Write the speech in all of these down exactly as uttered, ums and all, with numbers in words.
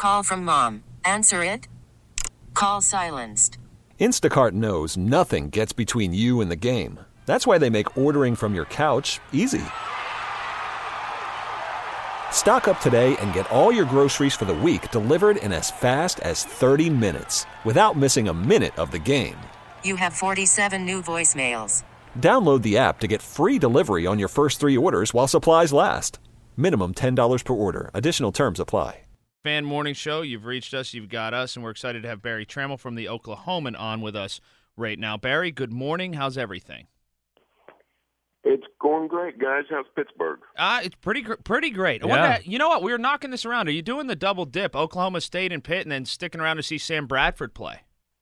Call from mom. Answer it. Call silenced. Instacart knows nothing gets between you and the game. That's why they make ordering from your couch easy. Stock up today and get all your groceries for the week delivered in as fast as thirty minutes without missing a minute of the game. You have forty-seven new voicemails. Download the app to get free delivery on your first three orders while supplies last. Minimum ten dollars per order. Additional terms apply. Fan Morning Show, you've reached us, you've got us, and we're excited to have Barry Trammell from the Oklahoman on with us right now. Barry, good morning. How's everything? It's going great, guys. How's Pittsburgh? Uh, it's pretty gr- pretty great. I Yeah. wonder, you know what? We were knocking this around. Are you doing the double dip, Oklahoma State and Pitt, and then sticking around to see Sam Bradford play?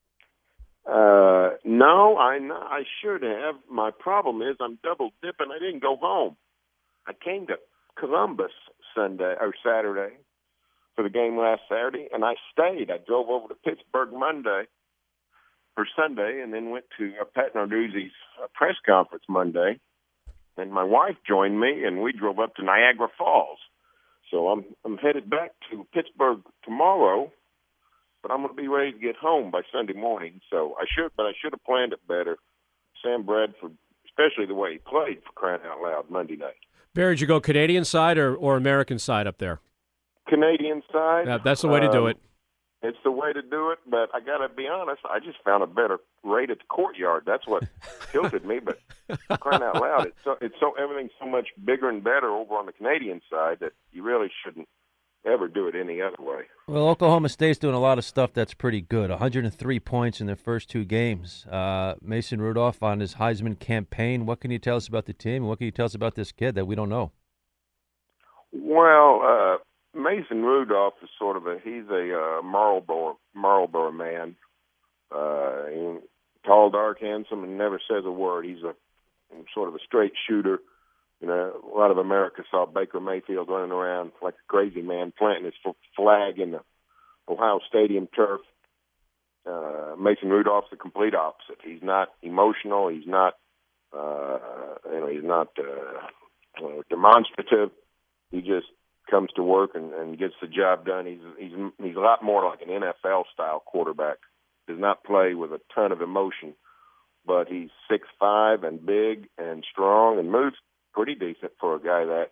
Uh, no, I I should have. My problem is I'm double dipping. I didn't go home. I came to Columbus Sunday or Saturday for the game last Saturday, and I stayed. I drove over to Pittsburgh Monday or Sunday, and then went to uh, Pat Narduzzi's uh, press conference Monday. And my wife joined me, and we drove up to Niagara Falls. So I'm I'm headed back to Pittsburgh tomorrow, but I'm going to be ready to get home by Sunday morning. So I should, but I should have planned it better. Sam Bradford, especially the way he played, for crying out loud, Monday night. Barry, did you go Canadian side or, or American side up there? Canadian side. Yeah, that's the way to do it. Um, It's the way to do it, but I got to be honest, I just found a better rate at the courtyard. That's what tilted me, but crying out loud, it's so, it's so everything's so much bigger and better over on the Canadian side that you really shouldn't ever do it any other way. Well, Oklahoma State's doing a lot of stuff that's pretty good. one hundred three points in their first two games. Uh, Mason Rudolph on his Heisman campaign. What can you tell us about the team, and what can you tell us about this kid that we don't know? Well, uh, Mason Rudolph is sort of a, he's a uh, Marlboro, Marlboro man. Uh, he, tall, dark, handsome, and never says a word. He's a sort of a straight shooter. You know, a lot of America saw Baker Mayfield running around like a crazy man, planting his f- flag in the Ohio Stadium turf. Uh, Mason Rudolph's the complete opposite. He's not emotional. He's not, uh, you know, he's not uh, uh, demonstrative. He just comes to work and, and gets the job done. He's he's he's a lot more like an N F L style quarterback. Does not play with a ton of emotion, but he's six five and big and strong and moves pretty decent for a guy that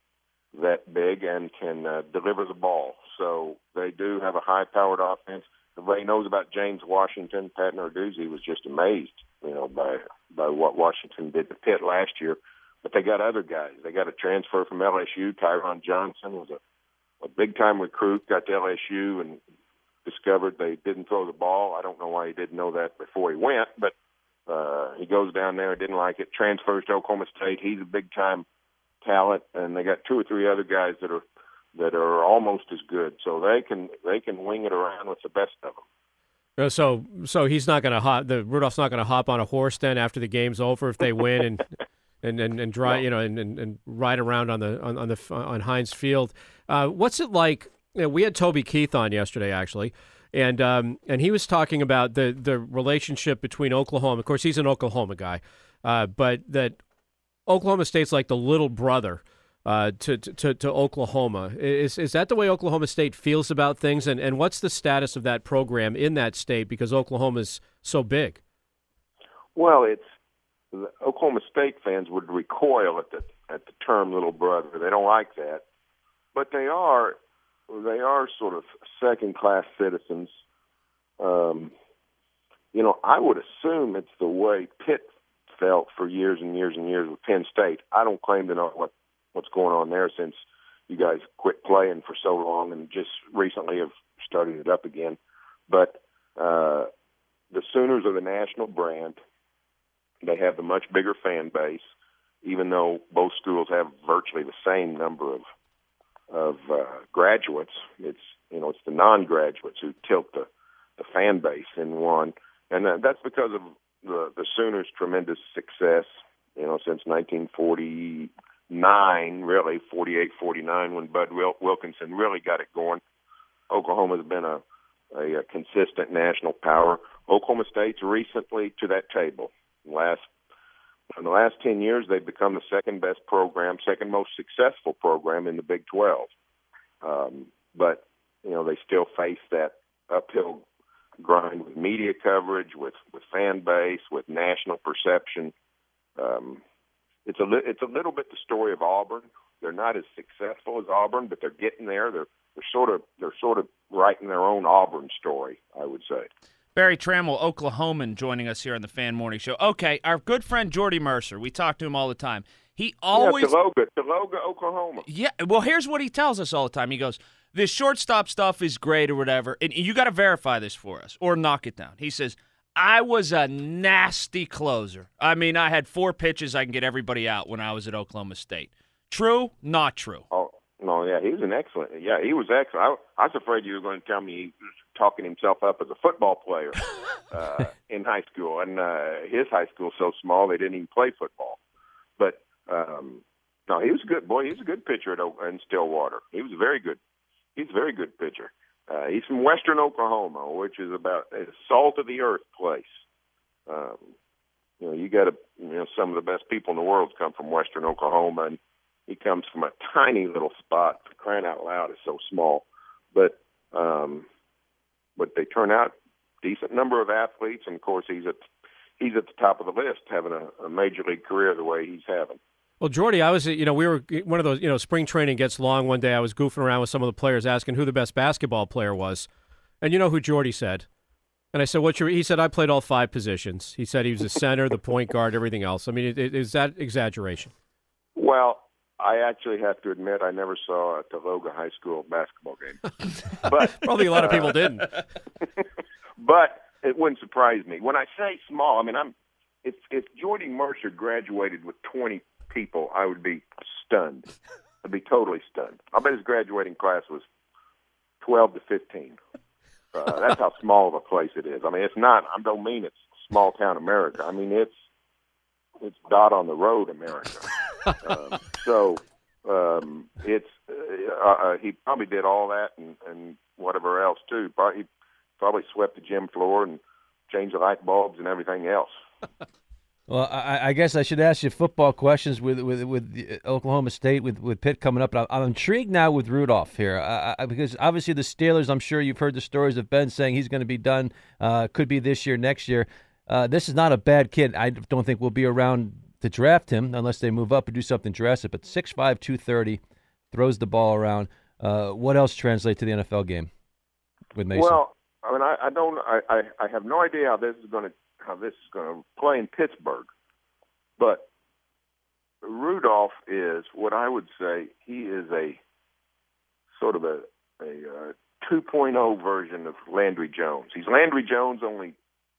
that big and can uh, deliver the ball. So they do have a high powered offense. Everybody knows about James Washington. Pat Narduzzi was just amazed, you know, by by what Washington did to Pitt last year. But they got other guys. They got a transfer from L S U. Tyron Johnson was a, a big-time recruit, got to L S U and discovered they didn't throw the ball. I don't know why he didn't know that before he went, but uh, he goes down there and didn't like it. Transfers to Oklahoma State. He's a big-time talent, and they got two or three other guys that are that are almost as good. So they can they can wing it around with the best of them. Uh, so, so he's not going to hop. The Rudolph's not going to hop on a horse then after the game's over if they win and. And and and dry, you know, and, and, and ride around on the on, on the on Heinz Field. Uh, what's it like? You know, we had Toby Keith on yesterday, actually, and um, and he was talking about the the relationship between Oklahoma. Of course, he's an Oklahoma guy, uh, but that Oklahoma State's like the little brother uh, to, to to Oklahoma. Is is that the way Oklahoma State feels about things? And and what's the status of that program in that state because Oklahoma's so big? Well, it's. The Oklahoma State fans would recoil at the at the term "little brother." They don't like that, but they are they are sort of second class citizens. Um, you know, I would assume it's the way Pitt felt for years and years and years with Penn State. I don't claim to know what what's going on there since you guys quit playing for so long and just recently have started it up again. But uh, the Sooners are the national brand. They have a much bigger fan base, even though both schools have virtually the same number of of uh, graduates. It's you know it's the non-graduates who tilt the, the fan base in one, and uh, that's because of the the Sooners' tremendous success. You know, since nineteen forty-nine, really forty-eight, forty-nine, when Bud Wil- Wilkinson really got it going. Oklahoma's been a, a, a consistent national power. Oklahoma State's recently to that table. Last in the last ten years, they've become the second best program, second most successful program in the Big twelve. Um, but you know, they still face that uphill grind with media coverage, with, with fan base, with national perception. Um, it's a li- it's a little bit the story of Auburn. They're not as successful as Auburn, but they're getting there. They're they're sort of they're sort of writing their own Auburn story, I would say. Barry Trammell, Oklahoman, joining us here on the Fan Morning Show. Okay, our good friend Jordy Mercer. We talk to him all the time. He always yeah, Taloga, Taloga, Oklahoma. Yeah, well, here's what he tells us all the time. He goes, "This shortstop stuff is great or whatever, and you got to verify this for us or knock it down." He says, "I was a nasty closer. I mean, I had four pitches I can get everybody out when I was at Oklahoma State." True? Not true. Oh no, yeah, he was an excellent. Yeah, he was excellent. I, I was afraid you were going to tell me he was talking himself up as a football player uh, in high school, and uh, his high school's so small they didn't even play football. But um, no, he was a good boy. He was a good pitcher at in Stillwater. He was a very good. He's a very good pitcher. Uh, he's from Western Oklahoma, which is about a salt of the earth place. Um, you know, you got to, you know, some of the best people in the world come from Western Oklahoma, and he comes from a tiny little spot. For crying out loud, is so small, but um, but they turn out decent number of athletes, and of course he's at he's at the top of the list, having a, a major league career the way he's having. Well, Jordy, I was, you know, we were one of those, you know, spring training gets long. One day I was goofing around with some of the players asking who the best basketball player was. And you know who Jordy said? And I said, what's your, he said, I played all five positions. He said he was a center, the point guard, everything else. I mean, it, it, is that exaggeration? Well, I actually have to admit I never saw a Taloga High School basketball game. But probably a lot of people didn't. But it wouldn't surprise me. When I say small, I mean, I'm, if, if Jordy Mercer graduated with twenty people, I would be stunned. I'd be totally stunned. I bet his graduating class was twelve to fifteen. Uh, that's how small of a place it is. I mean, it's not. I don't mean it's small town America. I mean it's it's dot on the road America. um, so um, it's uh, uh, he probably did all that and, and whatever else too. Probably, he probably swept the gym floor and changed the light bulbs and everything else. Well, I, I guess I should ask you football questions with with, with the Oklahoma State, with, with Pitt coming up. But I'm intrigued now with Rudolph here I, I, because obviously the Steelers, I'm sure you've heard the stories of Ben saying he's going to be done, uh, could be this year, next year. Uh, this is not a bad kid. I don't think we'll be around to draft him unless they move up and do something drastic. But six five, two thirty, throws the ball around. Uh, what else translates to the N F L game with Mason? Well, I mean, I, I don't, I, I, I have no idea how this is going to. how this is going to play in Pittsburgh. But Rudolph is what I would say he is a sort of a, a uh, two point oh version of Landry Jones. He's Landry Jones, only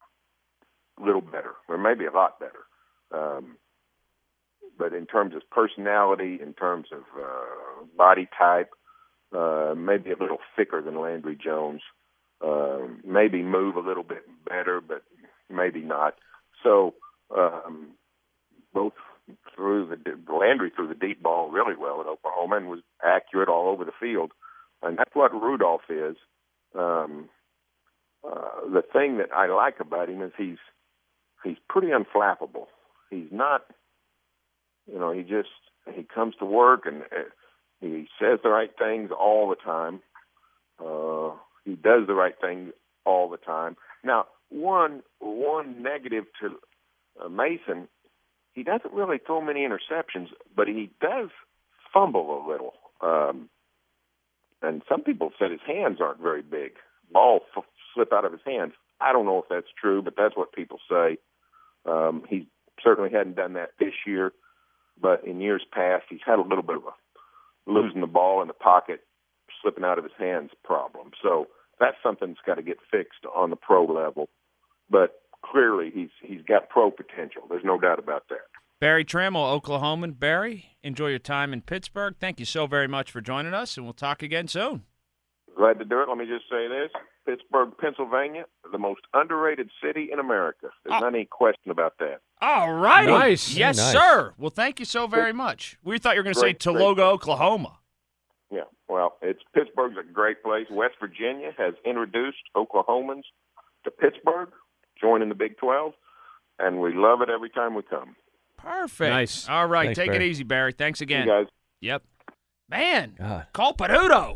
a little better, or maybe a lot better. Um, but in terms of personality, in terms of uh, body type, uh, maybe a little thicker than Landry Jones. Uh, maybe move a little bit better, but maybe not. So um, both threw the Landry threw the deep ball really well at Oklahoma and was accurate all over the field, and that's what Rudolph is. Um, uh, the thing that I like about him is he's he's pretty unflappable. He's not, you know, he just he comes to work and uh, he says the right things all the time. Uh, he does the right thing all the time. Now, one one negative to uh, Mason, he doesn't really throw many interceptions, but he does fumble a little. Um, and some people said his hands aren't very big. Ball f- slip out of his hands. I don't know if that's true, but that's what people say. Um, he certainly hadn't done that this year, but in years past, he's had a little bit of a losing the ball in the pocket, slipping out of his hands problem. So that's something that's got to get fixed on the pro level. But clearly, he's he's got pro potential. There's no doubt about that. Barry Trammell, Oklahoman. Barry, enjoy your time in Pittsburgh. Thank you so very much for joining us, and we'll talk again soon. Glad to do it. Let me just say this. Pittsburgh, Pennsylvania, the most underrated city in America. There's oh. not any question about that. All righty. Nice. Yes, nice. sir. Well, thank you so very much. We thought you were going to say Taloga, great. Oklahoma. Yeah, well, it's Pittsburgh's a great place. West Virginia has introduced Oklahomans to Pittsburgh, joining the Big twelve, and we love it every time we come. Perfect. Nice. All right, Thanks, take Barry. it easy, Barry. Thanks again. You guys. Yep. Man, God. call Peduto.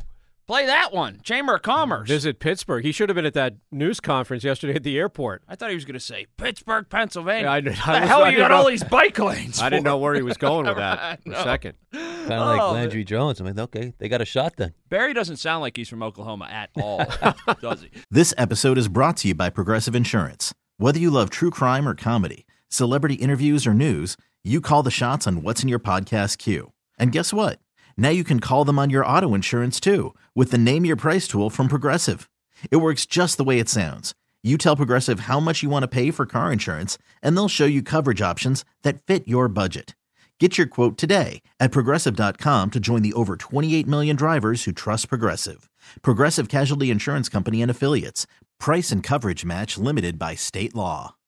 Play that one. Chamber of Commerce. Visit Pittsburgh. He should have been at that news conference yesterday at the airport. I thought he was going to say Pittsburgh, Pennsylvania. Yeah, I, I the was, hell I you got know, all these bike lanes I didn't for? know where he was going with that for a second. Kind of like Oh, Landry Jones. I'm like, okay, they got a shot then. Barry doesn't sound like he's from Oklahoma at all, does he? This episode is brought to you by Progressive Insurance. Whether you love true crime or comedy, celebrity interviews or news, you call the shots on what's in your podcast queue. And guess what? Now you can call them on your auto insurance too with the Name Your Price tool from Progressive. It works just the way it sounds. You tell Progressive how much you want to pay for car insurance, and they'll show you coverage options that fit your budget. Get your quote today at Progressive dot com to join the over twenty-eight million drivers who trust Progressive. Progressive Casualty Insurance Company and Affiliates. Price and coverage match limited by state law.